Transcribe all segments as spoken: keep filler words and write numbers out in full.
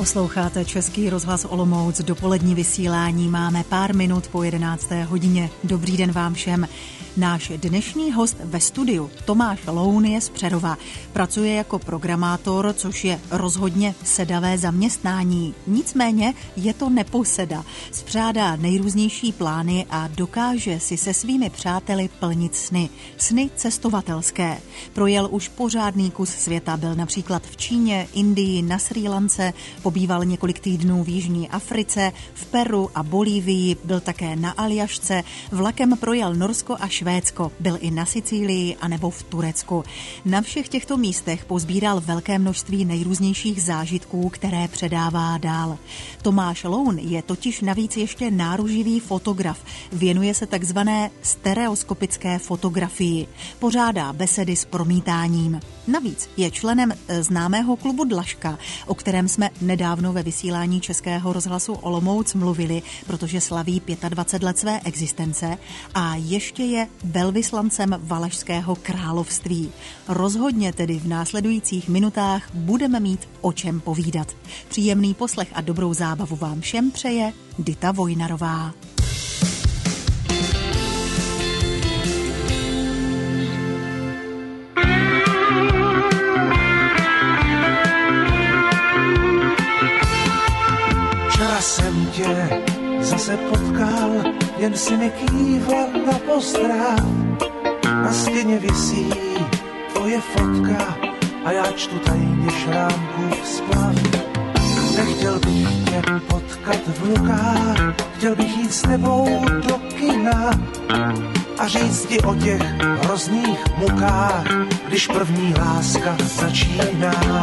Posloucháte Český rozhlas Olomouc, dopolední vysílání, máme pár minut po jedenácté hodině. Dobrý den vám všem. Náš dnešní host ve studiu, Tomáš Loun, je z Přerova. Pracuje jako programátor, což je rozhodně sedavé zaměstnání. Nicméně je to neposeda. Spřádá nejrůznější plány a dokáže si se svými přáteli plnit sny. Sny cestovatelské. Projel už pořádný kus světa, byl například v Číně, Indii, na Srí Lance, pobýval několik týdnů v Jižní Africe, v Peru a Bolívii, byl také na Aljašce, vlakem projel Norsko a Švédsko, byl i na Sicílii anebo v Turecku. Na všech těchto místech pozbíral velké množství nejrůznějších zážitků, které předává dál. Tomáš Loun je totiž navíc ještě náruživý fotograf. Věnuje se takzvané stereoskopické fotografii. Pořádá besedy s promítáním. Navíc je členem známého klubu Dlažka, o kterém jsme nedávno ve vysílání Českého rozhlasu Olomouc mluvili, protože slaví dvacet pět let své existence, a ještě je velvyslancem Valašského království. Rozhodně tedy v následujících minutách budeme mít o čem povídat. Příjemný poslech a dobrou zábavu vám všem přeje Dita Vojnarová. Jsem tě zase potkal, jen si mi kývla na pozdrav. Na stěně visí tvoje fotka a já čtu tajně Šrámkův splav. Nechtěl bych tě potkat v Lukách, chtěl bych jít s tebou do kina a říct ti o těch hrozných mukách, když první láska začíná.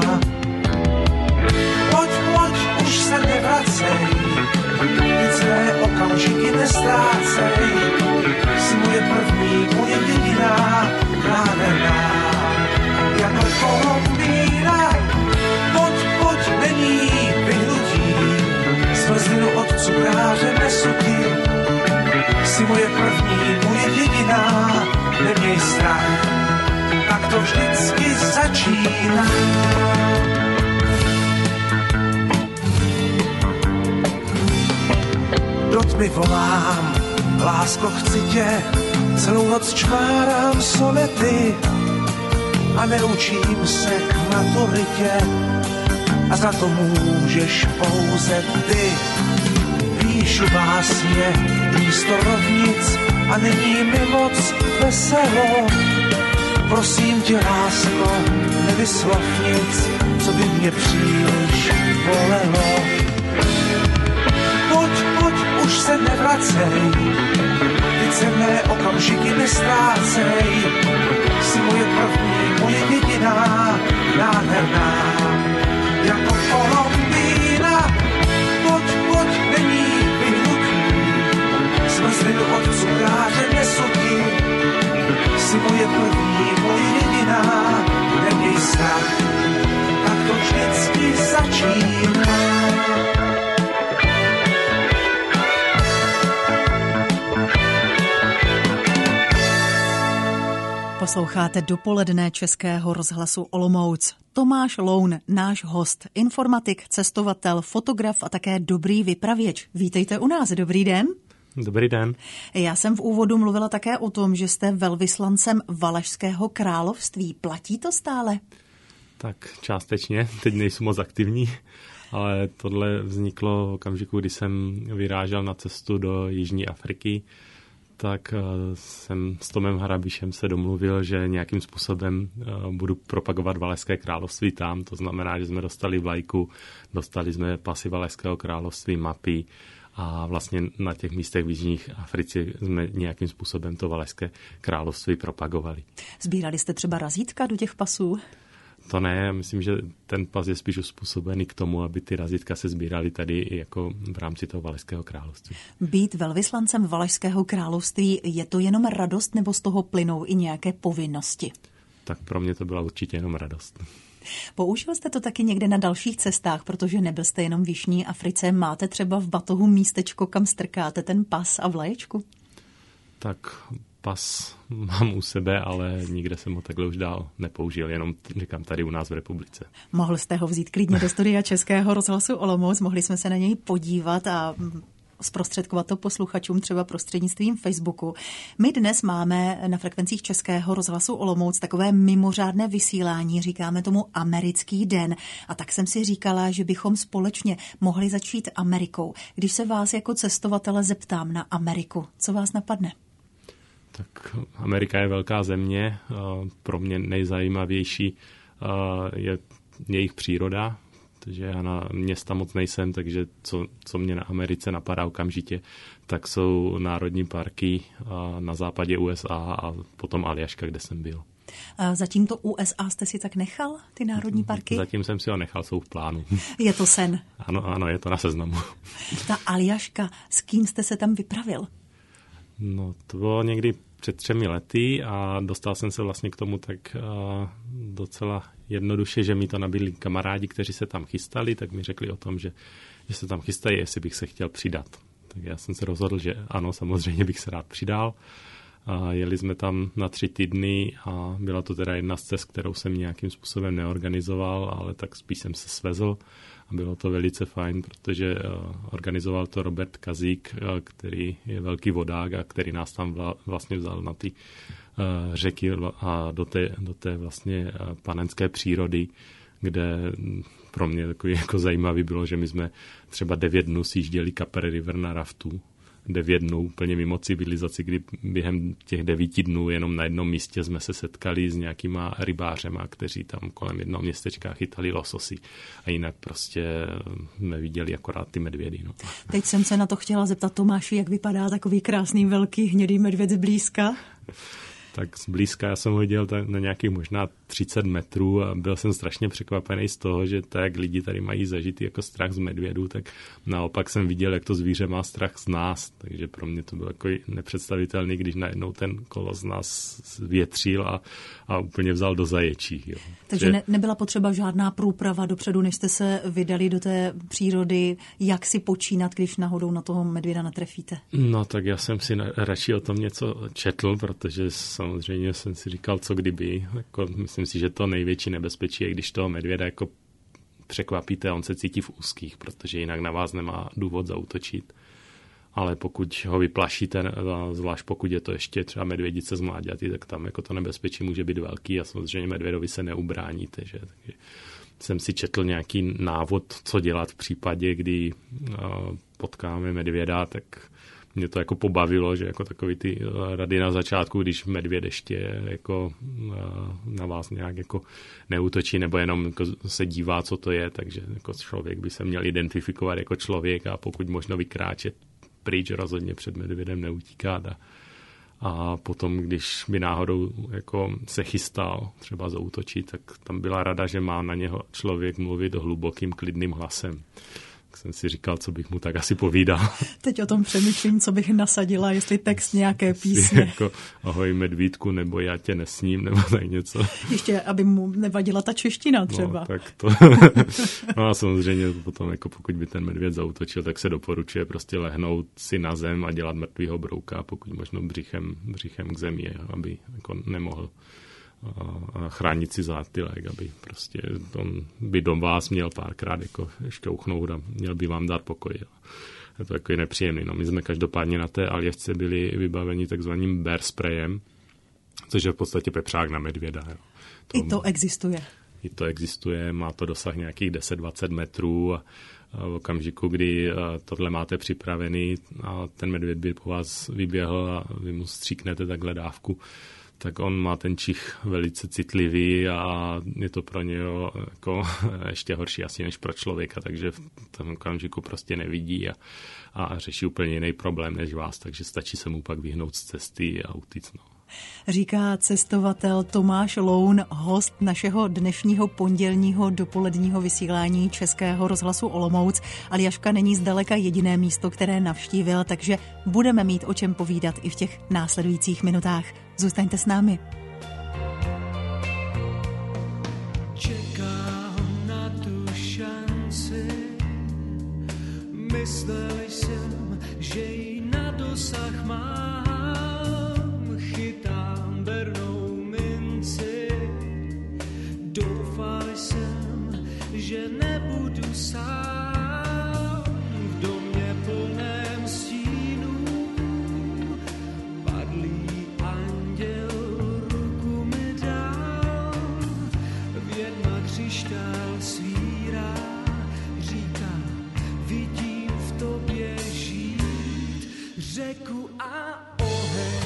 Pojď, pojď, už se nevracej, ty své okamžiky nestrácej. Jsi moje první, moje jediná, nádherná, jako Kolumbína. Pojď, pojď, není vyhnutí, zmrzlinu od cukráře nesu ti. Jsi moje první, moje jediná, neměj strach, tak to vždycky začíná. Do tmy volám, lásko, chci tě, celou noc čmárám sonety a neučím se k maturitě a za to můžeš pouze ty. Píšu básně místo rovnic a není mi moc veselo. Prosím tě, lásko, nevyslov nic, co by mě příliš bolelo. Pojď, pojď, už se nevracej, ty cenné okamžiky nestrácej. Jsi moje první, moje jediná, nádherná, jako Kolumbína. Pojď, pojď, není vyhnutí, zmrzlinu od cukráře nesu ti. Jsi moje první, moje jediná, neměj strach, tak to vždycky začíná. Posloucháte dopoledne Českého rozhlasu Olomouc. Tomáš Loun, náš host, informatik, cestovatel, fotograf a také dobrý vypravěč. Vítejte u nás, dobrý den. Dobrý den. Já jsem v úvodu mluvila také o tom, že jste velvyslancem Valašského království. Platí to stále? Tak částečně, teď nejsem moc aktivní, ale tohle vzniklo v okamžiku, kdy jsem vyrážel na cestu do Jižní Afriky. Tak jsem s Tomem Harabišem se domluvil, že nějakým způsobem budu propagovat Valašské království tam. To znamená, že jsme dostali vlajku, dostali jsme pasy Valašského království, mapy a vlastně na těch místech v Jižní Africe jsme nějakým způsobem to Valašské království propagovali. Sbírali jste třeba razítka do těch pasů? To ne, myslím, že ten pas je spíš uspůsobený k tomu, aby ty razítka se sbíraly tady jako v rámci toho Valašského království. Být velvyslancem Valašského království, je to jenom radost, nebo z toho plynou i nějaké povinnosti? Tak pro mě to byla určitě jenom radost. Použil jste to taky někde na dalších cestách, protože nebyl jste jenom v Jižní Africe. Máte třeba v batohu místečko, kam strkáte ten pas a vlaječku? Tak pas mám u sebe, ale nikde jsem ho takhle už dál nepoužil, jenom říkám tady u nás v republice. Mohl jste ho vzít klidně do studia Českého rozhlasu Olomouc, mohli jsme se na něj podívat a zprostředkovat to posluchačům třeba prostřednictvím Facebooku. My dnes máme na frekvencích Českého rozhlasu Olomouc takové mimořádné vysílání, říkáme tomu Americký den. A tak jsem si říkala, že bychom společně mohli začít Amerikou. Když se vás jako cestovatele zeptám na Ameriku, co vás napadne? Tak Amerika je velká země, pro mě nejzajímavější je jejich příroda, protože já na města moc nejsem, takže co, co mě na Americe napadá okamžitě, tak jsou národní parky na západě U S A a potom Aljaška, kde jsem byl. A zatím to U S A jste si tak nechal, ty národní parky? Zatím jsem si ho nechal, jsou v plánu. Je to sen? Ano, ano, je to na seznamu. Ta Aljaška, s kým jste se tam vypravil? No, to bylo někdy před třemi lety a dostal jsem se vlastně k tomu tak uh, docela jednoduše, že mi to nabídli kamarádi, kteří se tam chystali, tak mi řekli o tom, že, že se tam chystají, jestli bych se chtěl přidat. Tak já jsem se rozhodl, že ano, samozřejmě bych se rád přidal. A jeli jsme tam na tři týdny a byla to teda jedna z cest, kterou jsem nějakým způsobem neorganizoval, ale tak spíš jsem se svezl. A bylo to velice fajn, protože organizoval to Robert Kazík, který je velký vodák a který nás tam vlastně vzal na ty řeky a do té, do té vlastně panenské přírody, kde pro mě takový jako zajímavý bylo, že my jsme třeba devět dnů sjížděli Copper River na raftu. Devět dnů úplně mimo civilizaci, kdy během těch devíti dnů jenom na jednom místě jsme se setkali s nějakýma rybářema, kteří tam kolem jednoho městečka chytali lososy. A jinak prostě jsme viděli akorát ty medvědy. No. Teď jsem se na to chtěla zeptat, Tomáši, jak vypadá takový krásný velký hnědý medvěd zblízka? Tak zblízka já jsem ho viděl na nějakých možná třicet metrů a byl jsem strašně překvapený z toho, že tak lidi tady mají zažitý jako strach z medvědů, tak naopak jsem viděl, jak to zvíře má strach z nás, takže pro mě to bylo jako nepředstavitelný, když najednou ten kolos nás větřil a, a úplně vzal do zaječí. Jo. Takže že... ne, nebyla potřeba žádná průprava dopředu, než jste se vydali do té přírody, jak si počínat, když náhodou na toho medvěda natrefíte? No tak já jsem si na, radši o tom něco četl, protože samozřejmě jsem si říkal, co kdyby. Jako, myslím si, že to největší nebezpečí je, když toho medvěda jako překvapíte, on se cítí v úzkých, protože jinak na vás nemá důvod zaútočit. Ale pokud ho vyplašíte, zvlášť pokud je to ještě třeba medvědice z mláďaty, tak tam jako to nebezpečí může být velký a samozřejmě medvědovi se neubráníte. Že? Takže jsem si četl nějaký návod, co dělat v případě, kdy potkáme medvěda, tak mě to jako pobavilo, že jako takový ty rady na začátku, když medvěd ještě jako na vás nějak jako neútočí nebo jenom jako se dívá, co to je, takže jako člověk by se měl identifikovat jako člověk a pokud možno vykráčet pryč, rozhodně před medvědem neutíkat. A, a potom, když by náhodou jako se chystal třeba zaútočit, tak tam byla rada, že má na něho člověk mluvit hlubokým, klidným hlasem. Tak jsem si říkal, co bych mu tak asi povídal. Teď o tom přemýšlím, co bych nasadila, jestli text nějaké písně. Jako ahoj medvídku, nebo já tě nesním, nebo tak něco. Ještě, aby mu nevadila ta čeština třeba. No, tak to. No a samozřejmě potom, jako pokud by ten medvěd zaútočil, tak se doporučuje prostě lehnout si na zem a dělat mrtvýho brouka, pokud možno břichem, břichem k zemi, aby jako nemohl a chránit si zátylek, aby prostě on by do vás měl párkrát jako šťouchnout a měl by vám dát pokoj. Je to takový nepříjemný. No, my jsme každopádně na té Aljašce byli vybaveni takzvaným bear sprayem, což je v podstatě pepřák na medvěda. Jo. To, I to existuje. I to existuje, má to dosah nějakých deset dvacet metrů a v okamžiku, kdy tohle máte připravený a ten medvěd by po vás vyběhl a vy mu stříknete takhle dávku, tak on má ten čich velice citlivý a je to pro něho jako ještě horší asi než pro člověka, takže v tom okamžiku prostě nevidí a, a řeší úplně jiný problém než vás, takže stačí se mu pak vyhnout z cesty a utíct. No. Říká cestovatel Tomáš Loun, host našeho dnešního pondělního dopoledního vysílání Českého rozhlasu Olomouc. Aljaška není zdaleka jediné místo, které navštívil, takže budeme mít o čem povídat i v těch následujících minutách. Zůstaňte s námi. Čekám na tu šanci, myslel jsem, že ji na dosah mám. sám v domě plném stínů. Padlý anděl ruku mi dal, větma křištál svírá, říká, vidím v tobě žít řeku a oheň.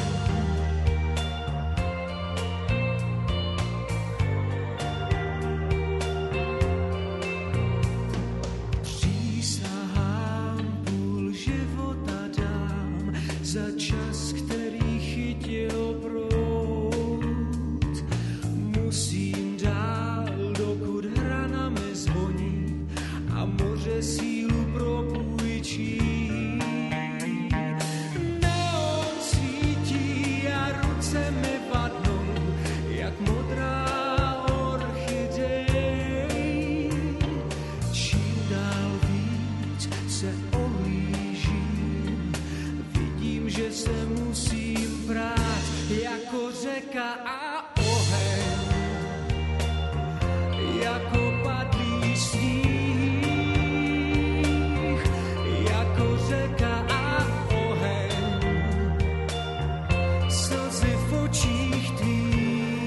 Za čas, který chytil proud, musím dál, dokud hranami zvoní a moře sílu propůjčí. Neon svítí a ruce mi vadnou, jak modrá orchidej. Čím dál víc se ohlížím, že se musím prát jako řeka a oheň, jako padlý sníh, jako řeka a oheň, slzy v očích tvých.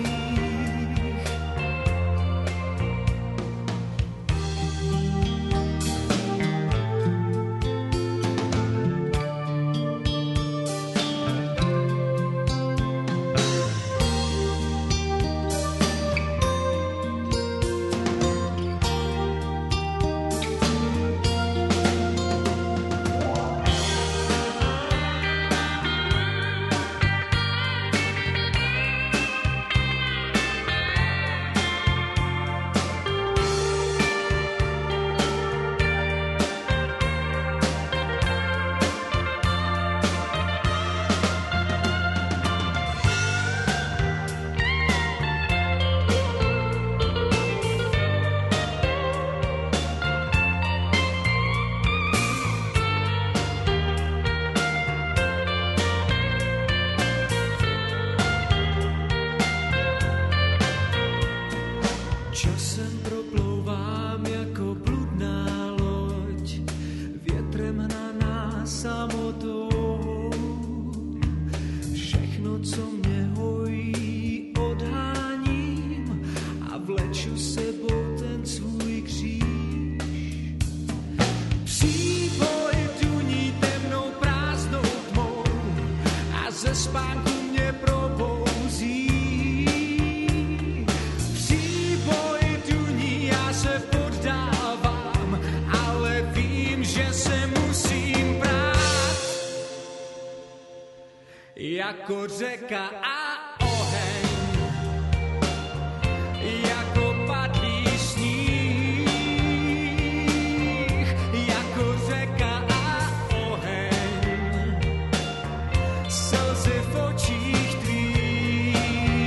Časem proplouvám jako bludná loď, větrem hnaná samotou. Všechno, co mě hojí, odháním a vleču sebou ten svůj kříž. Příboj duní temnou prázdnou tmou a ze spánku mě probouzí. Jako řeka a oheň, jako padlý sníh, jako řeka a oheň, slzy v očích tvých.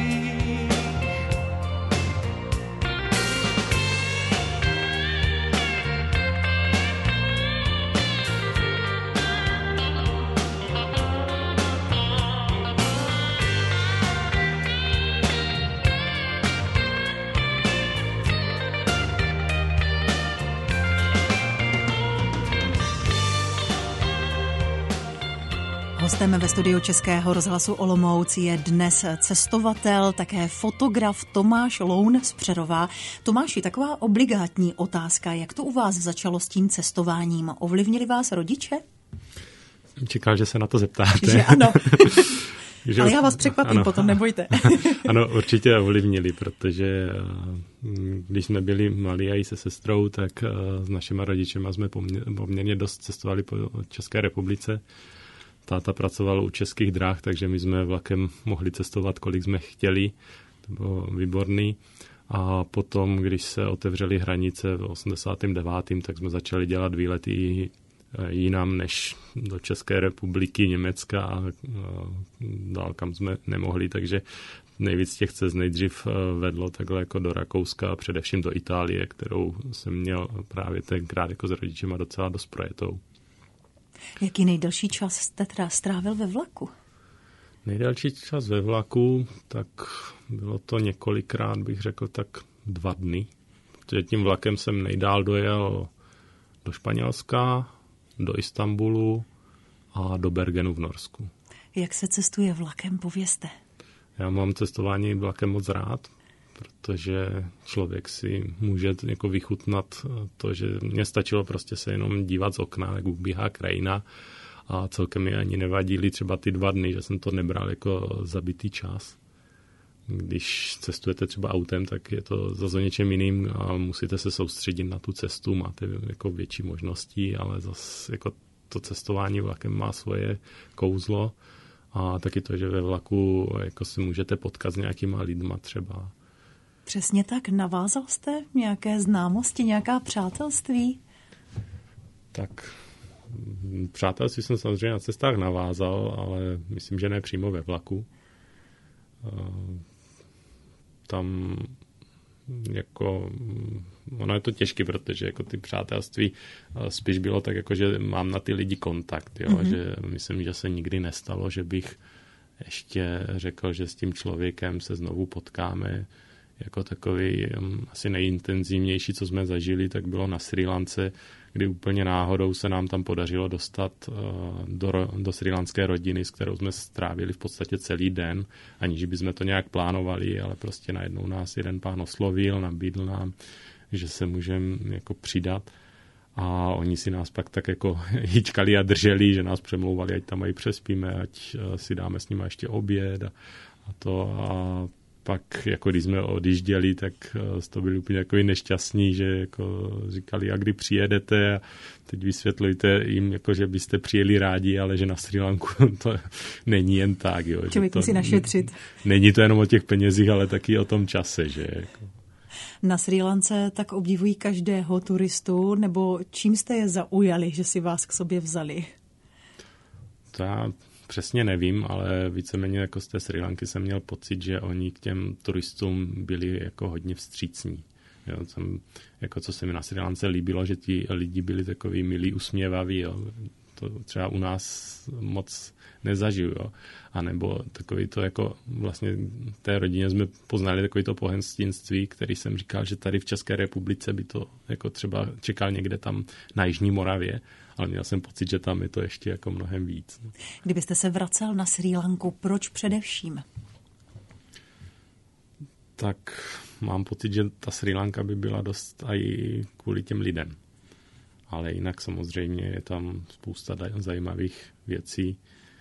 Hostem ve studiu Českého rozhlasu Olomouc je dnes cestovatel, také fotograf Tomáš Loun z Přerova. Tomáši, taková obligátní otázka, jak to u vás začalo s tím cestováním? Ovlivnili vás rodiče? Jsem čekal, že se na to zeptáte. Že ano. Že... Ale já vás překvapím, ano. Potom nebojte. Ano, určitě ovlivnili, protože když jsme byli malí a i se sestrou, tak s našimi rodičema jsme poměrně dost cestovali po České republice. Táta pracoval u Českých dráh, takže my jsme vlakem mohli cestovat, kolik jsme chtěli. To bylo výborný. A potom, když se otevřely hranice v osmdesátém devátém tak jsme začali dělat výlety jinam než do České republiky, Německa a dál, kam jsme nemohli. Takže nejvíc těch cest nejdřív vedlo takhle jako do Rakouska a především do Itálie, kterou jsem měl právě tenkrát jako s rodičema docela dost projetou. Jaký nejdelší čas jste teda strávil ve vlaku? Nejdelší čas ve vlaku, tak bylo to několikrát, bych řekl, tak dva dny. Protože tím vlakem jsem nejdál dojel do Španělska, do Istanbulu a do Bergenu v Norsku. Jak se cestuje vlakem, povězte? Já mám cestování vlakem moc rád, protože člověk si může jako vychutnat to, že mně stačilo prostě se jenom dívat z okna, jak ubíhá krajina a celkem mi ani nevadily třeba ty dva dny, že jsem to nebral jako zabitý čas. Když cestujete třeba autem, tak je to zase o něčem jiným a musíte se soustředit na tu cestu, máte jako větší možností, ale zase jako to cestování vlakem má svoje kouzlo a taky to, že ve vlaku jako si můžete potkat s nějakýma lidma třeba. Přesně tak. Navázal jste nějaké známosti, nějaká přátelství? Tak přátelství jsem samozřejmě na cestách navázal, ale myslím, že ne přímo ve vlaku. Tam jako, ono je to těžké, protože jako ty přátelství spíš bylo tak, jako, že mám na ty lidi kontakt, jo? Mm-hmm. Že myslím, že se nikdy nestalo, že bych ještě řekl, že s tím člověkem se znovu potkáme. Jako takový asi nejintenzivnější, co jsme zažili, tak bylo na Srí Lance, kdy úplně náhodou se nám tam podařilo dostat do, do srílanské rodiny, s kterou jsme strávili v podstatě celý den, aniž bychom to nějak plánovali, ale prostě najednou nás jeden pán oslovil, nabídl nám, že se můžeme jako přidat. A oni si nás pak tak jako hýčkali a drželi, že nás přemlouvali, ať tam i přespíme, ať si dáme s nimi ještě oběd a, a to a pak, jako když jsme odjížděli, tak to byli úplně takový nešťastní, že jako říkali, a kdy přijedete a teď vysvětlujte jim, jako, že byste přijeli rádi, ale že na Srí Lanku to není jen tak. Jo, člověk to, musí našetřit. Není to jenom o těch penězích, ale taky o tom čase. Že, jako. Na Srí Lance tak obdivují každého turistu, nebo čím jste je zaujali, že si vás k sobě vzali? To já přesně nevím, ale víceméně jako z té Srí Lanky jsem měl pocit, že oni k těm turistům byli jako hodně vstřícní. Jo, jsem, jako co se mi na Srí Lance líbilo, že ti lidi byli takový milí, usměvaví. Jo. To třeba u nás moc nezažiju. Jo. A nebo takový to jako vlastně v té rodině jsme poznali takový to pohostinství, který jsem říkal, že tady v České republice by to jako třeba čekal někde tam na Jižní Moravě, ale měl jsem pocit, že tam je to ještě jako mnohem víc. Kdybyste se vracel na Srí Lanku, proč především? Tak mám pocit, že ta Srí Lanka by byla dost i kvůli těm lidem. Ale jinak samozřejmě je tam spousta zajímavých věcí.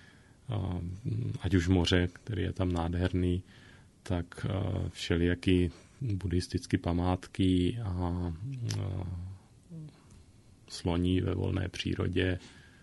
Ať už moře, který je tam nádherný, tak všelijaký buddhistické památky a sloní ve volné přírodě.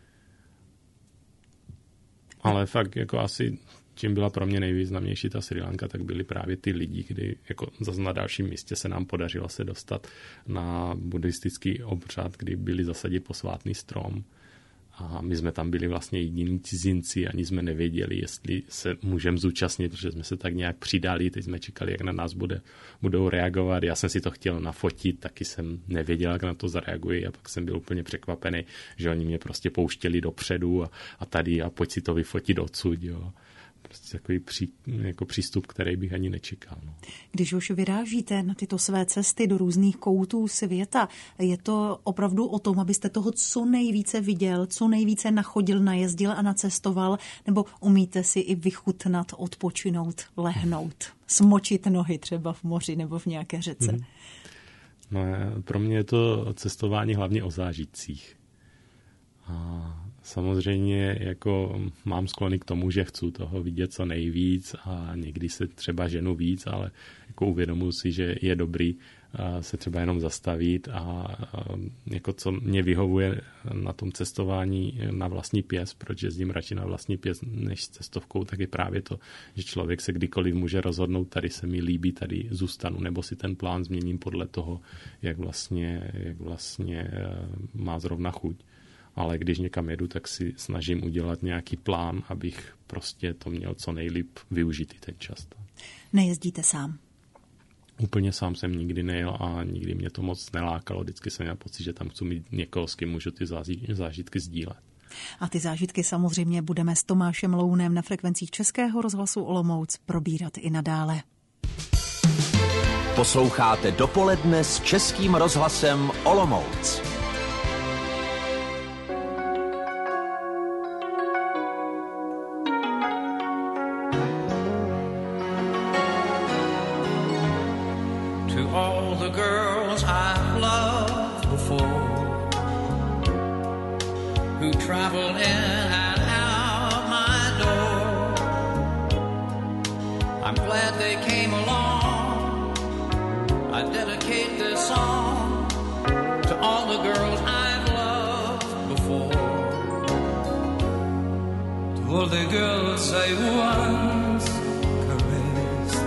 Ale fakt jako asi čím byla pro mě nejvýznamnější ta Srí Lanka, tak byli právě ty lidi, kdy jako zase na dalším místě se nám podařilo se dostat na buddhistický obřad, kdy byli zasadit posvátný strom. A my jsme tam byli vlastně jediní cizinci, ani jsme nevěděli, jestli se můžeme zúčastnit, protože jsme se tak nějak přidali, teď jsme čekali, jak na nás bude, budou reagovat. Já jsem si to chtěl nafotit, taky jsem nevěděl, jak na to zareagují a pak jsem byl úplně překvapený, že oni mě prostě pouštěli dopředu a, a tady a pojď si to vyfotit odsud, jo. Prostě takový pří, jako přístup, který bych ani nečekal. No. Když už vyrážíte na tyto své cesty do různých koutů světa, je to opravdu o tom, abyste toho co nejvíce viděl, co nejvíce nachodil, najezdil a nacestoval, nebo umíte si i vychutnat, odpočinout, lehnout, smočit nohy třeba v moři nebo v nějaké řece? Hmm. No, pro mě je to cestování hlavně o zážitcích. A samozřejmě jako mám sklony k tomu, že chci toho vidět co nejvíc a někdy se třeba ženu víc, ale jako uvědomuji si, že je dobrý se třeba jenom zastavit a jako co mě vyhovuje na tom cestování na vlastní pěst, proč jezdím radši na vlastní pěst než s cestovkou, tak je právě to, že člověk se kdykoliv může rozhodnout, tady se mi líbí, tady zůstanu, nebo si ten plán změním podle toho, jak vlastně, jak vlastně má zrovna chuť. Ale když někam jedu, tak si snažím udělat nějaký plán, abych prostě to měl co nejlíp využít ten čas. Nejezdíte sám? Úplně sám jsem nikdy nejel a nikdy mě to moc nelákalo. Vždycky jsem měl pocit, že tam chci mít někoho, s kým můžu ty zážitky sdílet. A ty zážitky samozřejmě budeme s Tomášem Lounem na frekvencích Českého rozhlasu Olomouc probírat i nadále. Posloucháte Dopoledne s Českým rozhlasem Olomouc. to all the girls I've loved before, who traveled in and out my door. I'm glad they came along. I dedicate this song to all the girls I've loved before, to all the girls I once caressed,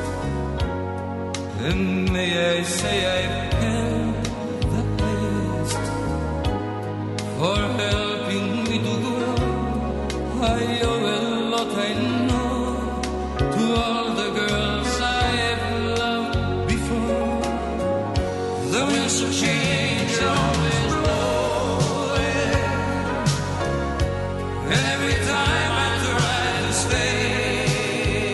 and may I say I paid the best for helping me to grow. I owe a lot, I know, to all the girls I've loved before. The winds of change always blowing, and every time I try to stay,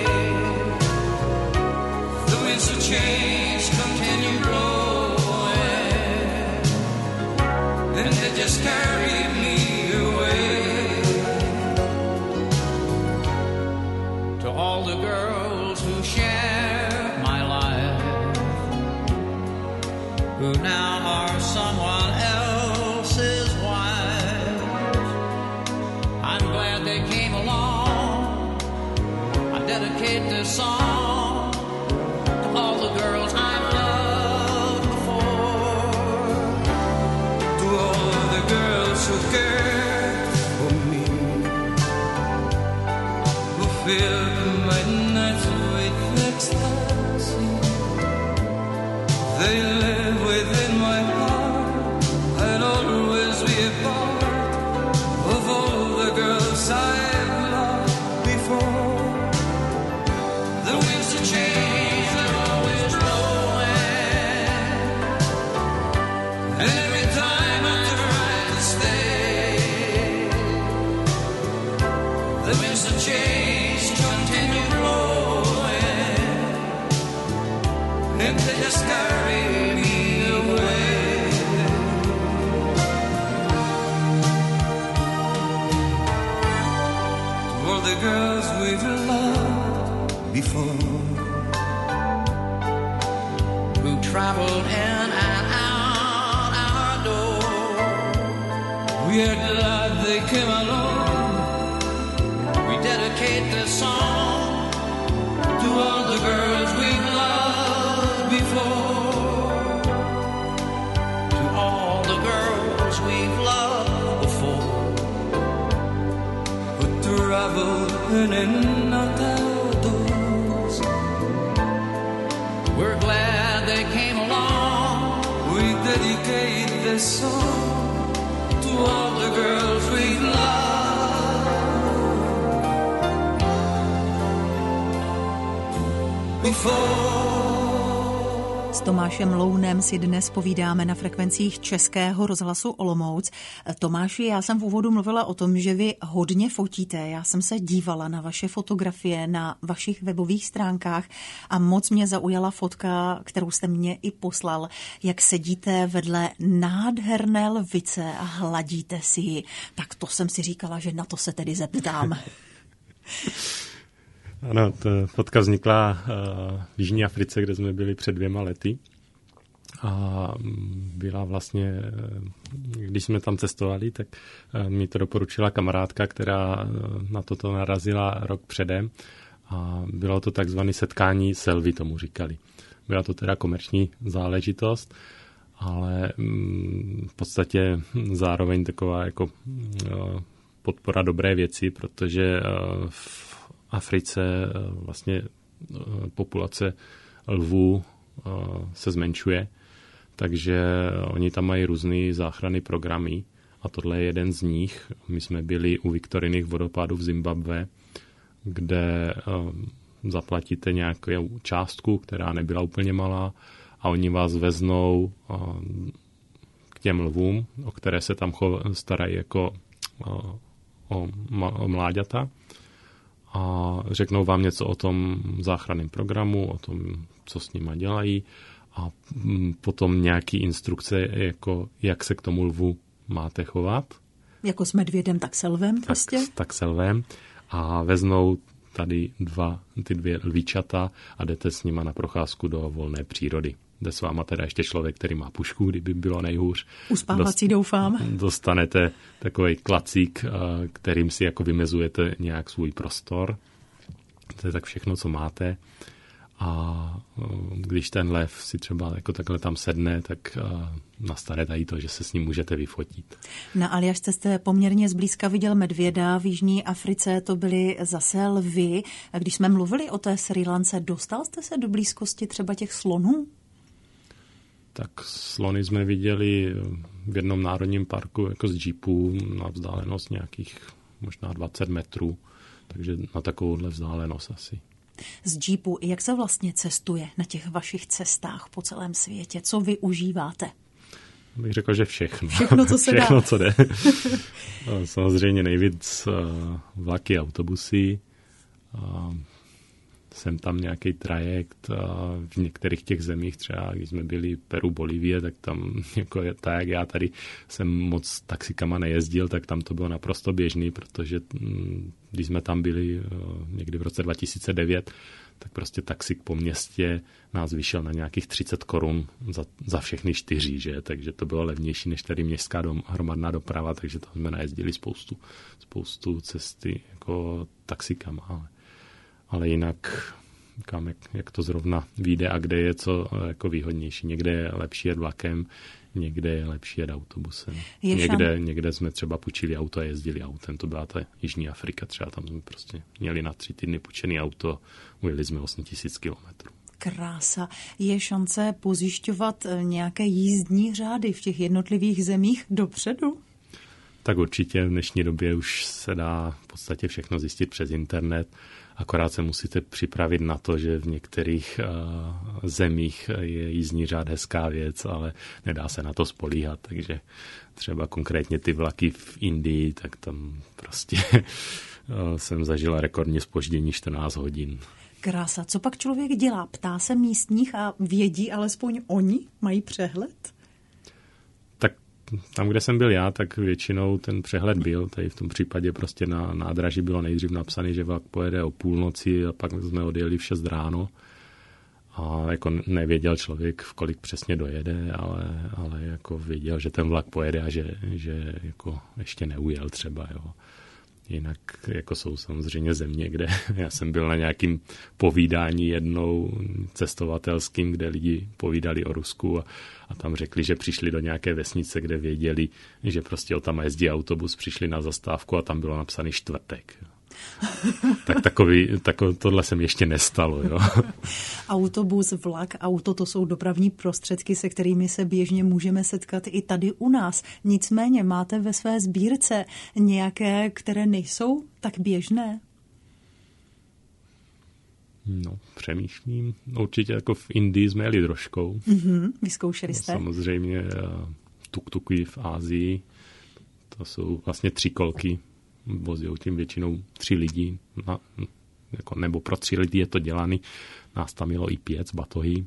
the winds of change continue blowing, and they just carry me away. To all the girls who share my life, who now are someone else's wife, I'm glad they came along. I dedicate this song to all the girls I've loved before, to all the girls who cared for me, who filled my nights with ecstasy. They live within my heart. I'll always be a part of all the girls I've loved before. The winds of change are always blowing, and every time I try to stay, the winds of change continue blowing, and they just carry me away. To all the girls we've loved before, who traveled in and out our door, we are glad they came along. We dedicate this song to all the girls we've loved before, to all the girls we've loved before, who travel in and out our doors. We're glad they came along. We dedicate this song to all the girls we've loved before. S Tomášem Lounem si dnes povídáme na frekvencích Českého rozhlasu Olomouc. Tomáši, já jsem v úvodu mluvila o tom, že vy hodně fotíte. Já jsem se dívala na vaše fotografie na vašich webových stránkách a moc mě zaujala fotka, kterou jste mě i poslal, jak sedíte vedle nádherné lvice a hladíte si ji. Tak to jsem si říkala, že na to se tedy zeptám. Ano, ta fotka vznikla v Jižní Africe, kde jsme byli před dvěma lety. A byla vlastně, když jsme tam cestovali, tak mi to doporučila kamarádka, která na toto narazila rok předem. A bylo to takzvané setkání selfie, tomu říkali. Byla to teda komerční záležitost, ale v podstatě zároveň taková jako podpora dobré věci, protože v Africe vlastně populace lvů se zmenšuje, takže oni tam mají různé záchranné programy a tohle je jeden z nich. My jsme byli u Viktoriných vodopádů v Zimbabwe, kde zaplatíte nějakou částku, která nebyla úplně malá a oni vás veznou k těm lvům, o které se tam starají jako o, o mláďata. A řeknou vám něco o tom záchranném programu, o tom, co s nima dělají a potom nějaký instrukce, jako jak se k tomu lvu máte chovat. Jako s medvědem, tak se lvem prostě? Tak, tak se lvem a veznou tady dva, ty dvě lvíčata a jdete s nima na procházku do volné přírody. jde s váma teda ještě člověk, který má pušku, kdyby bylo nejhůř. Uspávací, doufám. Dostanete takový klacík, kterým si jako vymezujete nějak svůj prostor. To je tak všechno, co máte. A když ten lev si třeba jako takhle tam sedne, tak nastane tady to, že se s ním můžete vyfotit. Na Aljašce jste poměrně zblízka viděl medvěda, v Jižní Africe to byly zase lvy. A když jsme mluvili o té Srí Lance, dostal jste se do blízkosti třeba těch slonů? Tak slony jsme viděli v jednom národním parku jako z jeepu na vzdálenost nějakých možná dvacet metrů, takže na takovouhle vzdálenost asi. Z jeepu, jak se vlastně cestuje na těch vašich cestách po celém světě? Co vy užíváte? Bych řekl, že všechno. Všechno, co se všechno, dá. co jde. Samozřejmě nejvíc vlaky, autobusy. Jsem tam nějaký trajekt v některých těch zemích, třeba když jsme byli Peru, Bolívie, tak tam, jako je, tak jak já tady jsem moc taxikama nejezdil, tak tam to bylo naprosto běžný, protože když jsme tam byli někdy v roce dva tisíce devět, tak prostě taxik po městě nás vyšel na nějakých třicet korun za, za všechny čtyři, že? Takže to bylo levnější než tady městská dom, hromadná doprava, takže tam jsme najezdili spoustu, spoustu cesty jako taxikama, ale ale jinak kam, jak, jak to zrovna vyjde a kde je co jako výhodnější. Někde je lepší jet vlakem, někde je lepší jet autobusem. Někde, někde jsme třeba půjčili auto a jezdili autem. To byla ta Jižní Afrika, třeba tam jsme prostě měli na tři týdny půjčený auto, ujeli jsme osm tisíc kilometrů. Krása. Je šance pozjišťovat nějaké jízdní řády v těch jednotlivých zemích dopředu? Tak určitě v dnešní době už se dá v podstatě všechno zjistit přes internet. Akorát se musíte připravit na to, že v některých uh, zemích je jízdní řád hezká věc, ale nedá se na to spolíhat. Takže třeba konkrétně ty vlaky v Indii, tak tam prostě uh, jsem zažila rekordní zpoždění čtrnáct hodin. Krása. Co pak člověk dělá? Ptá se místních a vědí alespoň oni? Mají přehled? Tam, kde jsem byl já, tak většinou ten přehled byl. Tady v tom případě prostě na nádraží bylo nejdřív napsané, že vlak pojede o půlnoci a pak jsme odjeli v šest ráno. A jako nevěděl člověk, v kolik přesně dojede, ale, ale jako věděl, že ten vlak pojede a že, že jako ještě neujel třeba, jo. Jinak jako jsou samozřejmě země, kde já jsem byl na nějakým povídání jednou cestovatelským, kde lidi povídali o Rusku a, a tam řekli, že přišli do nějaké vesnice, kde věděli, že prostě tam jezdí autobus, přišli na zastávku a tam bylo napsaný čtvrtek. Tak takový, tako, tohle se mi ještě nestalo. Jo. Autobus, vlak, auto, to jsou dopravní prostředky, se kterými se běžně můžeme setkat i tady u nás. Nicméně máte ve své sbírce nějaké, které nejsou tak běžné? No, přemýšlím. Určitě jako v Indii jsme jeli drožkou. Mm-hmm, vyzkoušeli jste? No, samozřejmě tuk-tuky v Ázii. To jsou vlastně tři kolky. Vozí tím většinou tři lidi, na, jako, nebo pro tři lidi je to dělaný. Nás tam mělo i pět z batohy.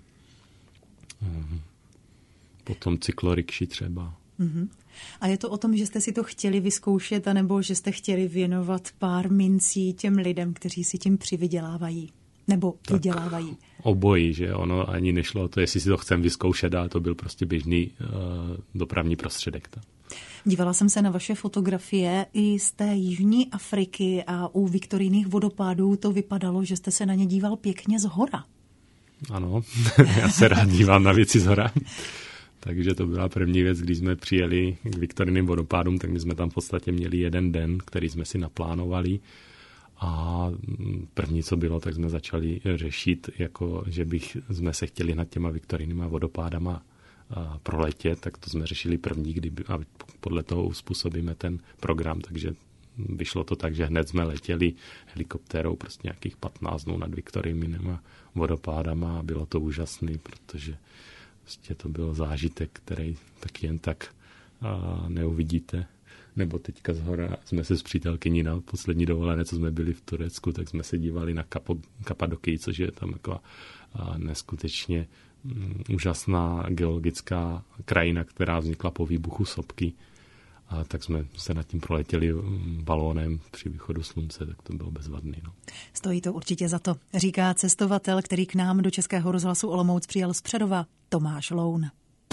Potom cyklorikši třeba. Mm-hmm. A je to o tom, že jste si to chtěli vyzkoušet, anebo že jste chtěli věnovat pár mincí těm lidem, kteří si tím přivydělávají? Nebo vydělávají? Obojí, že ono ani nešlo o to, jestli si to chcem vyzkoušet, ale to byl prostě běžný uh, dopravní prostředek. Tak. Dívala jsem se na vaše fotografie i z té Jižní Afriky a u Viktorijných vodopádů to vypadalo, že jste se na ně díval pěkně zhora. Ano, já se rád dívám na věci zhora. Takže to byla první věc, když jsme přijeli k Viktorijným vodopádům, tak my jsme tam v podstatě měli jeden den, který jsme si naplánovali. A první, co bylo, tak jsme začali řešit, jako, že bych, jsme se chtěli nad těma Viktorijnýma vodopádama proletět, tak to jsme řešili první, kdy a podle toho uspůsobíme ten program, takže vyšlo to tak, že hned jsme letěli helikoptérou prostě nějakých patnáct dnů nad Viktorijnýma vodopádama a bylo to úžasný, protože prostě to byl zážitek, který tak jen tak a, neuvidíte. Nebo teďka zhora jsme se s přítelkyní na poslední dovolené, co jsme byli v Turecku, tak jsme se dívali na Kapo, Kapadokii, což je tam jako a, neskutečně úžasná geologická krajina, která vznikla po výbuchu sopky. A tak jsme se nad tím proletěli balónem při východu slunce, tak to bylo bezvadný. No. Stojí to určitě za to, říká cestovatel, který k nám do Českého rozhlasu Olomouc přijel z Přerova, Tomáš Loun.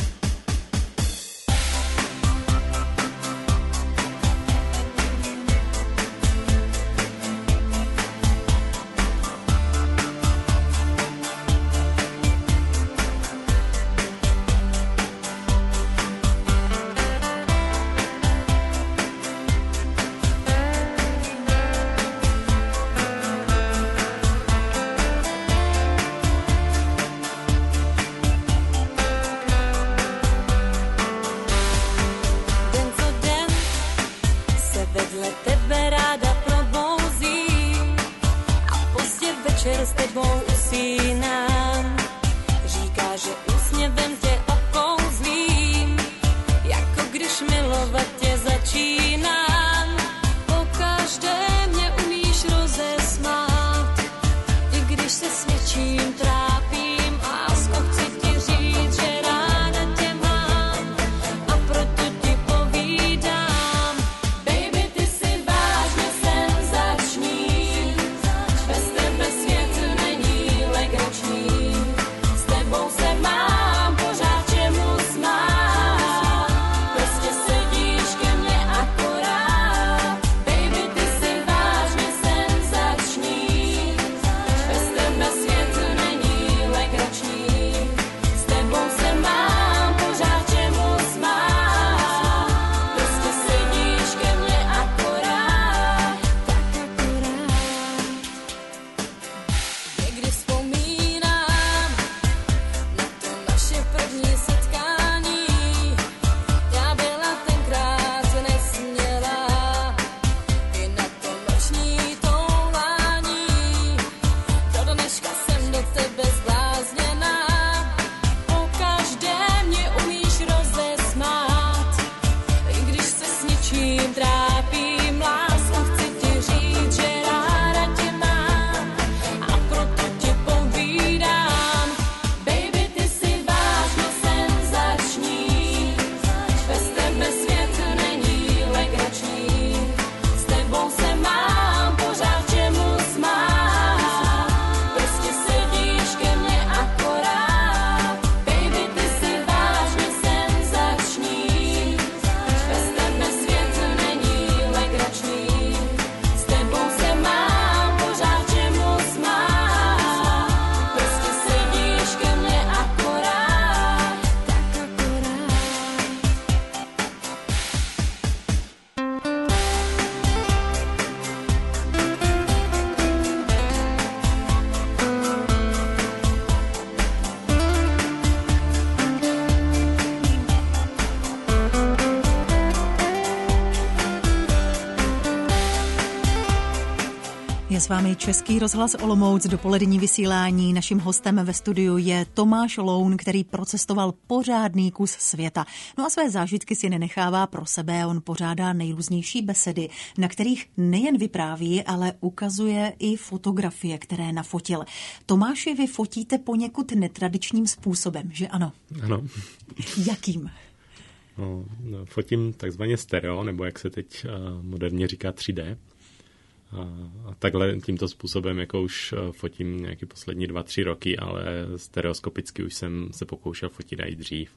Je s vámi Český rozhlas Olomouc, dopolední vysílání. Naším hostem ve studiu je Tomáš Loun, který procestoval pořádný kus světa. No a své zážitky si nenechává pro sebe, on pořádá nejrůznější besedy, na kterých nejen vypráví, ale ukazuje i fotografie, které nafotil. Tomáši, vy fotíte poněkud netradičním způsobem, že ano? Ano. Jakým? No, no, fotím takzvaně stereo, nebo jak se teď uh, moderně říká tři dé. A, a takhle tímto způsobem, jako už fotím nějaký poslední dva, tři roky, ale stereoskopicky už jsem se pokoušel fotit i dřív.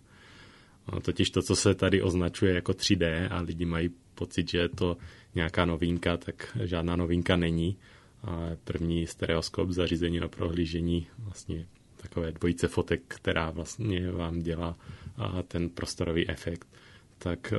A totiž to, co se tady označuje jako tři dé a lidi mají pocit, že je to nějaká novinka, tak žádná novinka není. A první stereoskop, zařízení na prohlížení, vlastně takové dvojice fotek, která vlastně vám dělá ten prostorový efekt, tak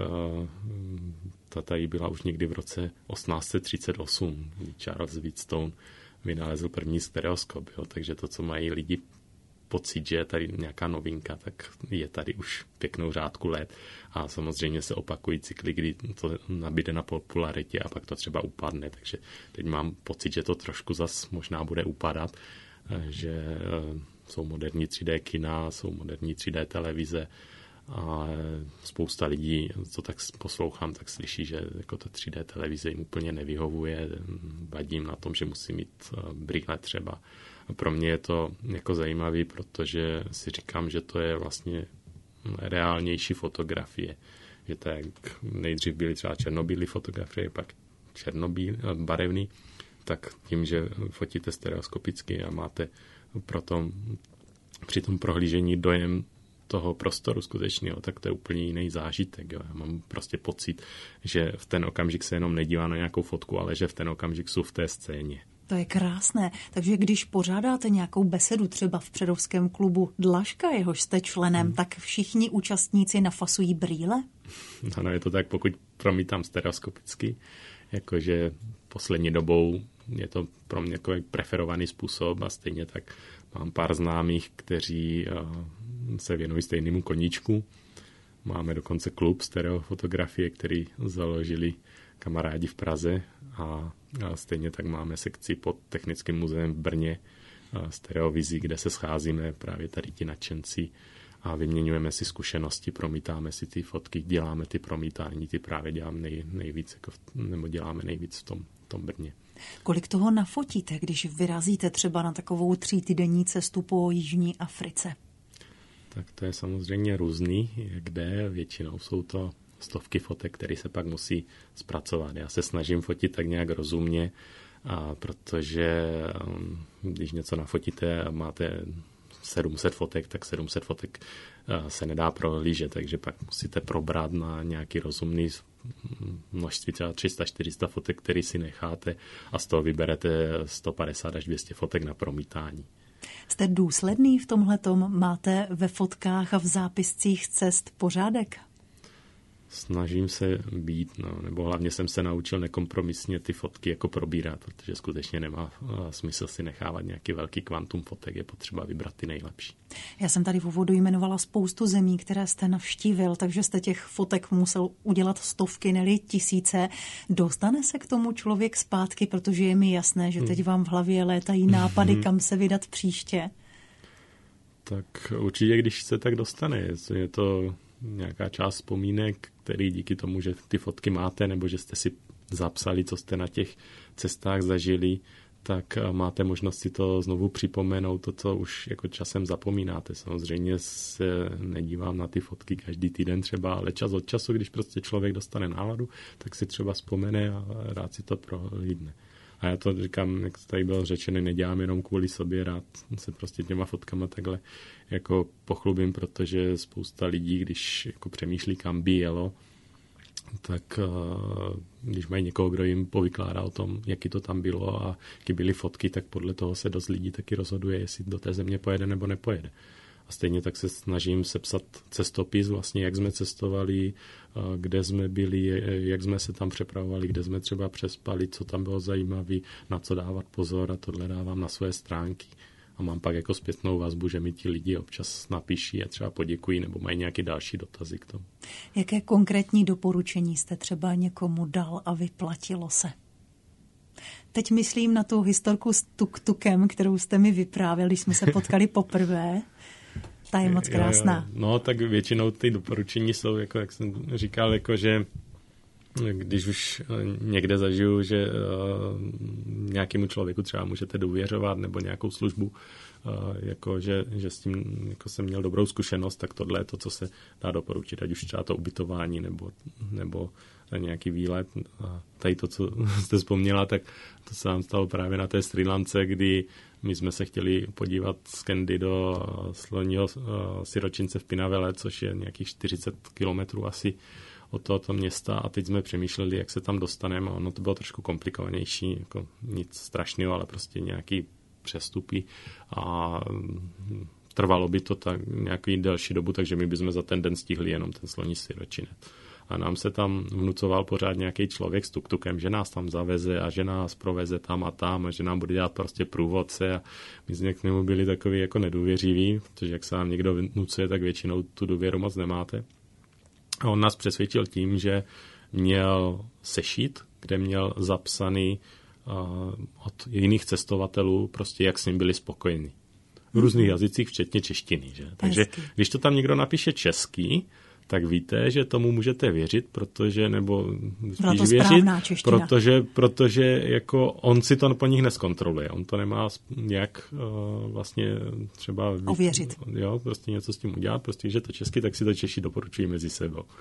ta tady byla už někdy v roce osmnáct set třicet osm, kdy Charles Wheatstone vynalezl první stereoskop. Jo. Takže to, co mají lidi pocit, že je tady nějaká novinka, tak je tady už pěknou řádku let. A samozřejmě se opakují cykly, kdy to nabíde na popularitě a pak to třeba upadne. Takže teď mám pocit, že to trošku zas možná bude upadat, že jsou moderní tři dé kina, jsou moderní tři dé televize, a spousta lidí, co tak poslouchám, tak slyší, že jako ta tři dé televize jim úplně nevyhovuje, vadím na tom, že musí mít brýle třeba. A pro mě je to jako zajímavý, protože si říkám, že to je vlastně reálnější fotografie, že to je, nejdřív byly třeba černobílé fotografie, pak černobílý, barevný, tak tím, že fotíte stereoskopicky a máte proto při tom prohlížení dojem toho prostoru skutečného, tak to je úplně jiný zážitek. Jo. Já mám prostě pocit, že v ten okamžik se jenom nedívá na nějakou fotku, ale že v ten okamžik jsou v té scéně. To je krásné. Takže když pořádáte nějakou besedu třeba v Přerovském klubu Dlažka, jehož jste členem, hmm. tak všichni účastníci nafasují brýle? Ano, je to tak, pokud promítám stereoskopicky, jakože poslední dobou je to pro mě jako preferovaný způsob a stejně tak mám pár známých, kteří se věnují stejnému koníčku. Máme dokonce klub stereofotografie, který založili kamarádi v Praze a stejně tak máme sekci pod Technickým muzeem v Brně stereovizí, kde se scházíme právě tady ti nadšenci a vyměňujeme si zkušenosti, promítáme si ty fotky, děláme ty promítání, ty právě děláme nej, nejvíc, jako v, nebo děláme nejvíc v tom, v tom Brně. Kolik toho nafotíte, když vyrazíte třeba na takovou třítýdenní cestu po Jižní Africe? Tak to je samozřejmě různý, kde většinou jsou to stovky fotek, které se pak musí zpracovat. Já se snažím fotit tak nějak rozumně, a protože když něco nafotíte a máte sedm set fotek, tak sedm set fotek se nedá prohlížet, takže pak musíte probrat na nějaký rozumný množství, třeba tři sta čtyři sta fotek, který si necháte a z toho vyberete sto padesát až dvě stě fotek na promítání. Jste důsledný v tomhletom? Máte ve fotkách a v zápiscích cest pořádek? Snažím se být, no, nebo hlavně jsem se naučil nekompromisně ty fotky jako probírat, protože skutečně nemá smysl si nechávat nějaký velký kvantum fotek, je potřeba vybrat ty nejlepší. Já jsem tady v úvodu jmenovala spoustu zemí, které jste navštívil, takže jste těch fotek musel udělat stovky, neli tisíce. Dostane se k tomu člověk zpátky, protože je mi jasné, že teď vám v hlavě létají nápady, kam se vydat příště? Tak určitě, když se tak dostane, je to nějaká část vzpomínek, který díky tomu, že ty fotky máte, nebo že jste si zapsali, co jste na těch cestách zažili, tak máte možnost si to znovu připomenout, to, co už jako časem zapomínáte. Samozřejmě se nedívám na ty fotky každý týden třeba, ale čas od času, když prostě člověk dostane náladu, tak si třeba vzpomene a rád si to prohlídne. A já to říkám, jak tady bylo řečeno, nedělám jenom kvůli sobě, rád se prostě těma fotkama takhle jako pochlubím, protože spousta lidí, když jako přemýšlí, kam by jelo, tak když mají někoho, kdo jim povykládá o tom, jaký to tam bylo a jaký byly fotky, tak podle toho se dost lidí taky rozhoduje, jestli do té země pojede nebo nepojede. A stejně tak se snažím sepsat cestopis, vlastně jak jsme cestovali, kde jsme byli, jak jsme se tam přepravovali, kde jsme třeba přespali, co tam bylo zajímavé, na co dávat pozor a tohle dávám na své stránky. A mám pak jako zpětnou vazbu, že mi ti lidi občas napíší a třeba poděkují nebo mají nějaké další dotazy k tomu. Jaké konkrétní doporučení jste třeba někomu dal a vyplatilo se? Teď myslím na tu historku s tuk-tukem, kterou jste mi vyprávěl, když jsme se potkali poprvé. Ta je moc krásná. No, tak většinou ty doporučení jsou, jako jak jsem říkal, jako že když už někde zažiju, že uh, nějakému člověku třeba můžete důvěřovat nebo nějakou službu, uh, jako že, že s tím jako jsem měl dobrou zkušenost, tak tohle je to, co se dá doporučit, ať už třeba to ubytování nebo, nebo nějaký výlet. A tady to, co jste vzpomněla, tak to se nám stalo právě na té Srí Lance, kdy my jsme se chtěli podívat z Kandy do sloního uh, siročince v Pinavele, což je nějakých čtyřicet kilometrů asi od tohoto města a teď jsme přemýšleli, jak se tam dostaneme a ono to bylo trošku komplikovanější, jako nic strašného, ale prostě nějaký přestupy a trvalo by to tak nějaký delší dobu, takže my bychom za ten den stihli jenom ten sloní siročinec. A nám se tam vnucoval pořád nějaký člověk s tuktukem, že nás tam zaveze a že nás proveze tam a tam a že nám bude dělat prostě průvodce a my jsme k němu byli takový jako nedůvěřiví, protože jak se vám někdo vnucuje, tak většinou tu důvěru moc nemáte. A on nás přesvědčil tím, že měl sešit, kde měl zapsaný uh, od jiných cestovatelů, prostě jak s ním byli spokojení. V různých jazycích, včetně češtiny. Že? Takže když to tam někdo napíše český, tak víte, že tomu můžete věřit, protože, nebo spíš věřit, protože, protože jako on si to po nich neskontroluje. On to nemá nějak uh, vlastně třeba ověřit. Jo, prostě něco s tím udělat, prostě když je to česky, tak si to Češi doporučují mezi sebou.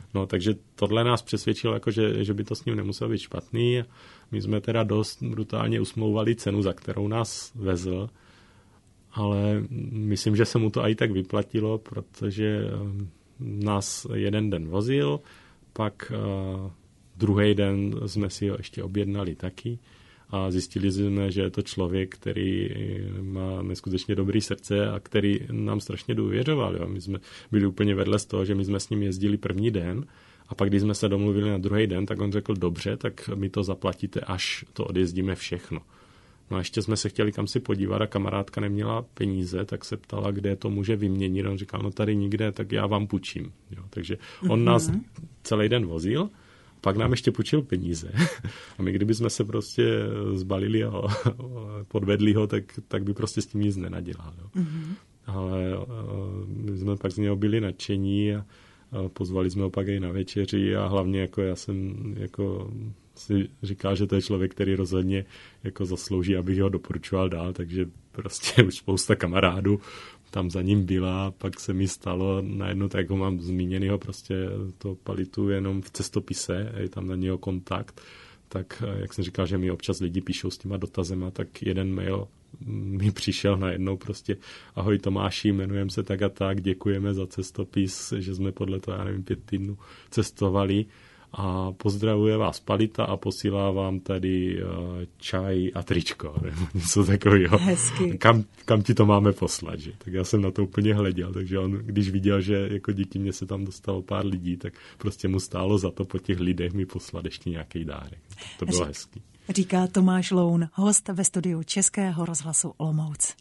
No, takže tohle nás přesvědčilo, jako že, že by to s ním nemuselo být špatný. My jsme teda dost brutálně usmlouvali cenu, za kterou nás vezl, ale myslím, že se mu to i tak vyplatilo, protože nás jeden den vozil, pak uh, druhý den jsme si ho ještě objednali taky a zjistili jsme, že je to člověk, který má neskutečně dobrý srdce a který nám strašně důvěřoval. Jo. My jsme byli úplně vedle z toho, že my jsme s ním jezdili první den a pak, když jsme se domluvili na druhý den, tak on řekl, dobře, tak mi to zaplatíte, až to odjezdíme všechno. No a ještě jsme se chtěli kam si podívat a kamarádka neměla peníze, tak se ptala, kde to může vyměnit. On říkal, no tady nikde, tak já vám půjčím. Jo. Takže on mm-hmm. nás celý den vozil, pak nám ještě půjčil peníze. A my, kdybychom se prostě zbalili a podvedli ho, tak, tak by prostě s tím nic nenadělal. Jo. Mm-hmm. Ale my jsme pak z něho byli nadšení a pozvali jsme ho pak i na večeři a hlavně jako já jsem jako si říkal, že to je člověk, který rozhodně jako zaslouží, abych ho doporučoval dál, takže prostě už spousta kamarádů tam za ním byla, pak se mi stalo najednou, tak jako mám zmíněnýho prostě to palitu jenom v cestopise, je tam na něho kontakt, tak jak jsem říkal, že mi občas lidi píšou s těma dotazema, tak jeden mail mi přišel najednou prostě, ahoj Tomáši, jmenujeme se tak a tak, děkujeme za cestopis, že jsme podle toho, já nevím, pět týdnů cestovali a pozdravuje vás Palita a posílá vám tady uh, čaj a tričko, nebo něco takového. Hezky. Kam, kam ti to máme poslat, že? Tak já jsem na to úplně hleděl, takže on, když viděl, že jako díky mně se tam dostalo pár lidí, tak prostě mu stálo za to po těch lidech mi poslat ještě nějaký dárek. To bylo hezký. Říká Tomáš Loun, host ve studiu Českého rozhlasu Olomouc.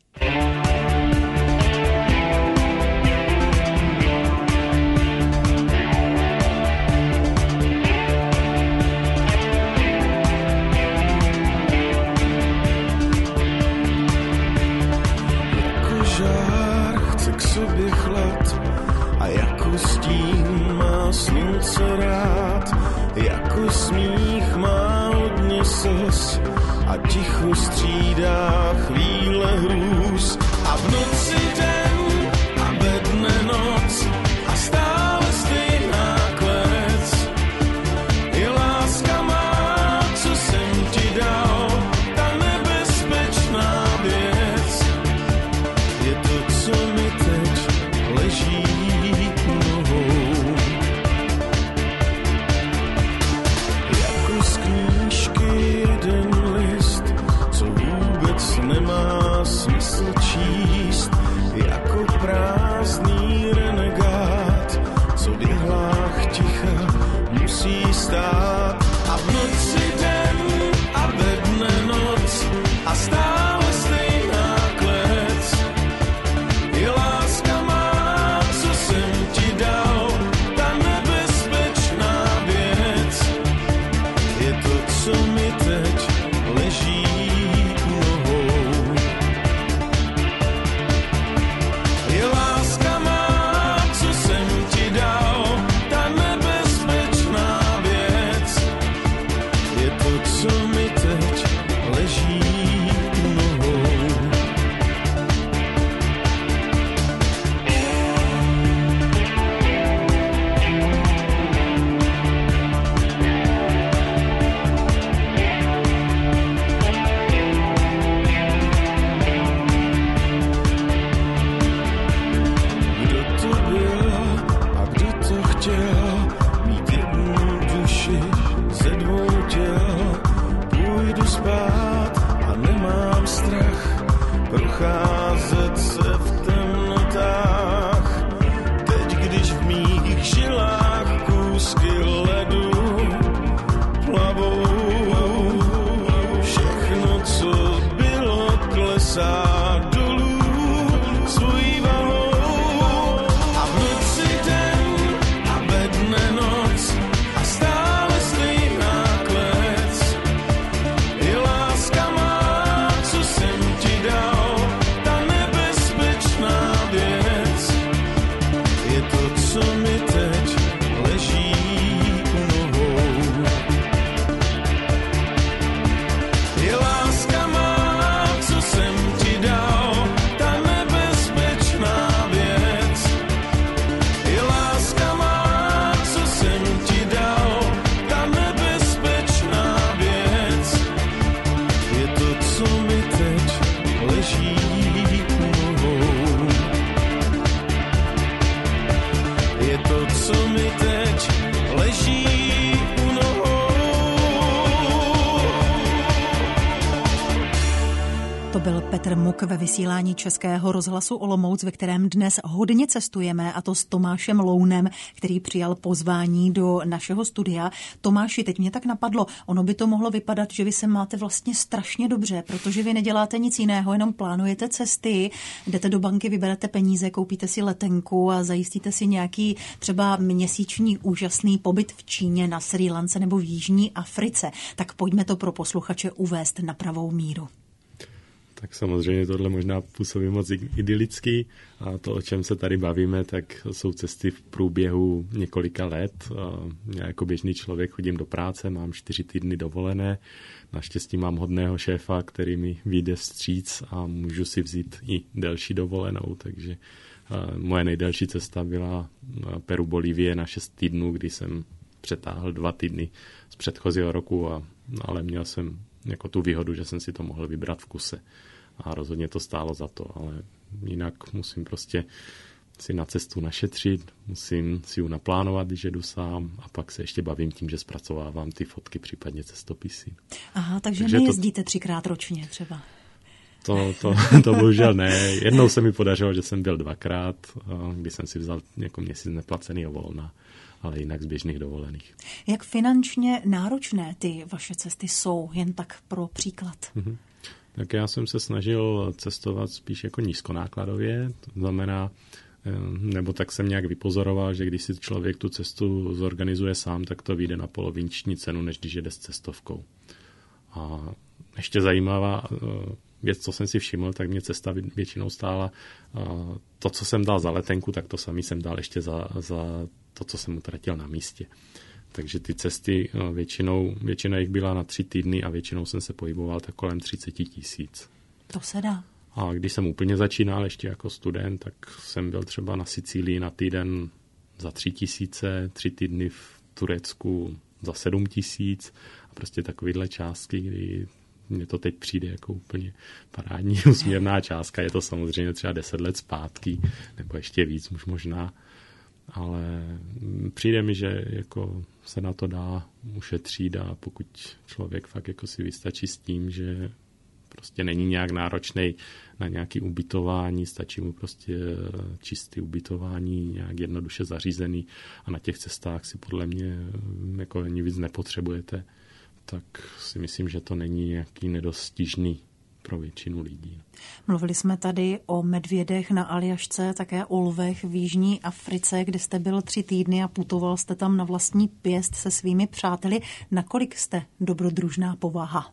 Jako žár chce k sobě chlad a jako stín má slunce rád, jako smích má hodně slz a ticho střídá chvíle hrůz a v noci den a ve dne noc a stále stejná klec. Je láska má, co jsem ti dal, ta nebezpečná věc. Je to, co mi teď leží u nohou. Jako z knížky jeden list, co vůbec nemá smysl číst, jako prázdný renegát, co v jehlách ticha musí stát. A v noci den a ve dne noc a stále stejná klec. Je láska má, co jsem ti dal, ta nebezpečná věc. Je to, co mi teď leží u nohou. Je láska má, co jsem ti dal, ta nebezpečná věc. Je to, co mi teď leží u nohou. Kdo to byl a kdo to chtěl mít jednu duši ze dvou těl? Půjdu spát a nemám strach procházet se v temnotách. Teď, když v mých žilách kůzky ledu plavou, všechno, co bylo, klesá dolů svojí vahou. A v noci den a ve dne noc a stále stejná klec. Je láska má, co jsem ti dal, ta je to, co mi teď leží u nohou. To byl Petr Muk ve vysílání Českého rozhlasu Olomouc, ve kterém dnes hodně cestujeme, a to s Tomášem Lounem, který přijal pozvání do našeho studia. Tomáši, teď mě tak napadlo, ono by to mohlo vypadat, že vy se máte vlastně strašně dobře, protože vy neděláte nic jiného, jenom plánujete cesty, jdete do banky, vyberete peníze, koupíte si letenku a zajistíte si nějaký třeba měsíční úžasný pobyt v Číně, na Srí Lance nebo v Jižní Africe. Tak pojďme to pro posluchače uvést na pravou míru. Tak samozřejmě tohle možná působí moc idylicky a to, o čem se tady bavíme, tak jsou cesty v průběhu několika let. Já jako běžný člověk chodím do práce, mám čtyři týdny dovolené. Naštěstí mám hodného šéfa, který mi vyjde vstříc a můžu si vzít i delší dovolenou, takže moje nejdelší cesta byla Peru, Bolívie na šest týdnů, kdy jsem přetáhl dva týdny z předchozího roku, a, ale měl jsem jako tu výhodu, že jsem si to mohl vybrat v kuse. A rozhodně to stálo za to, ale jinak musím prostě si na cestu našetřit, musím si ji naplánovat, když jedu sám, a pak se ještě bavím tím, že zpracovávám ty fotky, případně cestopisy. Aha, takže, takže nejezdíte to... třikrát ročně třeba? To, to, to bohužel ne. Jednou se mi podařilo, že jsem byl dvakrát, kdy jsem si vzal jako měsíc neplacenýho volna, ale jinak z běžných dovolených. Jak finančně náročné ty vaše cesty jsou, jen tak pro příklad? Mm-hmm. Tak já jsem se snažil cestovat spíš jako nízkonákladově, to znamená, nebo tak jsem nějak vypozoroval, že když si člověk tu cestu zorganizuje sám, tak to vyjde na poloviční cenu, než když jede s cestovkou. A ještě zajímavá věc, co jsem si všiml, tak mě cesta většinou stála to, co jsem dal za letenku, tak to samý jsem dal ještě za, za to, co jsem utratil na místě. Takže ty cesty většinou, většina jich byla na tři týdny a většinou jsem se pohyboval tak kolem třicet tisíc. To se dá. A když jsem úplně začínal ještě jako student, tak jsem byl třeba na Sicílii na týden za tři tisíce, tři týdny v Turecku za sedm tisíc a prostě takovýhle částky, kdy mně to teď přijde jako úplně parádní úsměvná částka. Je to samozřejmě třeba deset let zpátky, nebo ještě víc už možná. Ale přijde mi, že jako se na to dá ušetřit, a pokud člověk fakt jako si vystačí s tím, že prostě není nějak náročný na nějaké ubytování, stačí mu prostě čistý ubytování, nějak jednoduše zařízený, a na těch cestách si podle mě jako ani víc nepotřebujete, tak si myslím, že to není nějaký nedostižný pro většinu lidí. Mluvili jsme tady o medvědech na Aljašce, také o lvech v Jižní Africe, kde jste byl tři týdny a putoval jste tam na vlastní pěst se svými přáteli. Nakolik jste dobrodružná povaha?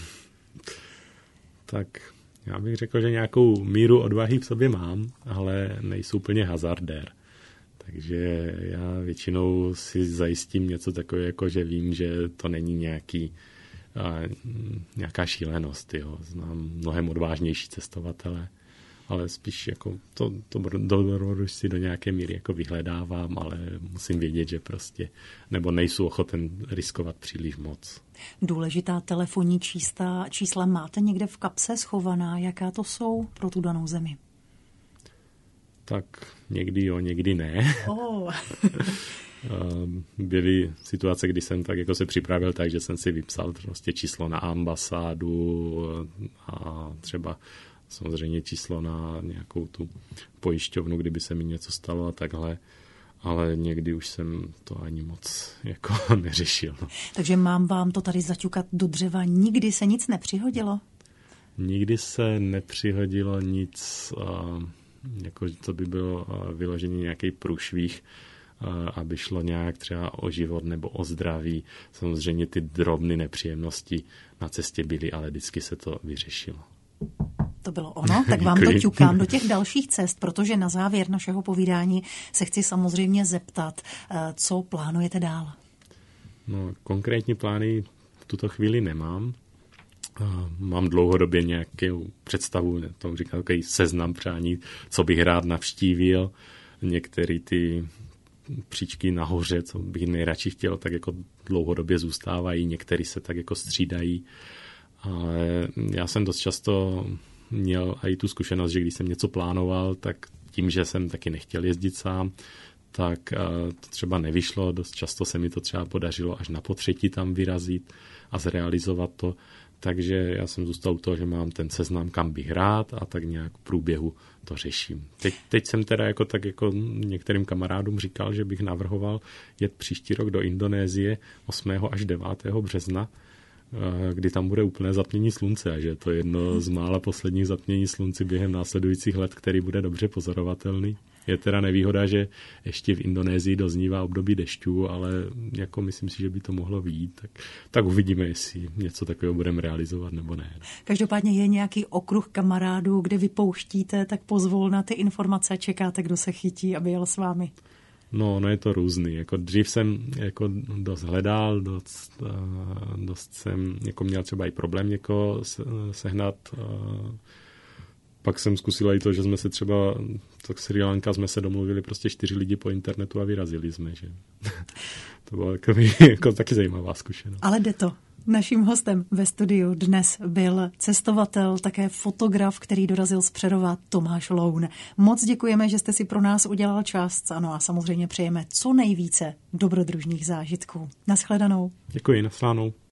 Tak já bych řekl, že nějakou míru odvahy v sobě mám, ale nejsou úplně hazardér. Takže já většinou si zajistím něco takového, jako že vím, že to není nějaký a nějaká šílenost. Jo. Znám mnohem odvážnější cestovatele, ale spíš jako to, to dobrodružství do nějaké míry jako vyhledávám, ale musím vědět, že prostě nebo nejsou ochoten riskovat příliš moc. Důležitá telefonní čísla, čísla máte někde v kapse schovaná? Jaká to jsou pro tu danou zemi? Tak někdy jo, někdy ne. Oh. Byly situace, kdy jsem tak jako se připravil tak, že jsem si vypsal prostě číslo na ambasádu a třeba samozřejmě číslo na nějakou tu pojišťovnu, kdyby se mi něco stalo a takhle. Ale někdy už jsem to ani moc jako neřešil. Takže mám vám to tady zaťukat do dřeva. Nikdy se nic nepřihodilo? Nikdy se nepřihodilo nic, jako to by bylo vyloženě nějaký průšvih, aby šlo nějak třeba o život nebo o zdraví. Samozřejmě ty drobné nepříjemnosti na cestě byly, ale vždycky se to vyřešilo. To bylo ono, tak vám to ťukám do těch dalších cest, protože na závěr našeho povídání se chci samozřejmě zeptat, co plánujete dál? No, konkrétní plány v tuto chvíli nemám. Mám dlouhodobě nějakou představu, tomu říkám, takový seznam přání, co bych rád navštívil. Některé ty příčky nahoře, co bych nejradši chtěl, tak jako dlouhodobě zůstávají, některé se tak jako střídají. Ale já jsem dost často měl i tu zkušenost, že když jsem něco plánoval, tak tím, že jsem taky nechtěl jezdit sám, tak to třeba nevyšlo. Dost často se mi to třeba podařilo až na potřetí tam vyrazit a zrealizovat to. Takže já jsem zůstal u toho, že mám ten seznam, kam bych rád a tak nějak v průběhu to řeším. Teď, teď jsem teda jako tak jako některým kamarádům říkal, že bych navrhoval jet příští rok do Indonésie osmého až devátého března, kdy tam bude úplné zatmění slunce a že to je jedno z mála posledních zatmění slunce během následujících let, který bude dobře pozorovatelný. Je teda nevýhoda, že ještě v Indonésii doznívá období dešťů, ale jako myslím si, že by to mohlo vyjít. Tak, tak uvidíme, jestli něco takového budeme realizovat nebo ne. Každopádně je nějaký okruh kamarádů, kde vypouštíte, tak pozvolna ty informace čekáte, kdo se chytí, aby jel s vámi. No, no je to různý. Jako dřív jsem jako dost hledal, dost, dost jsem jako měl třeba i problém někoho sehnat. Pak jsem zkusil i to, že jsme se třeba, tak Sri Lanka jsme se domluvili prostě čtyři lidi po internetu a vyrazili jsme, že to bylo jako, jako taky zajímavá zkušenost. Ale jde to. Naším hostem ve studiu dnes byl cestovatel, také fotograf, který dorazil z Přerova, Tomáš Loun. Moc děkujeme, že jste si pro nás udělal čas. Ano a samozřejmě přejeme co nejvíce dobrodružných zážitků. Naschledanou. Děkuji, naschledanou.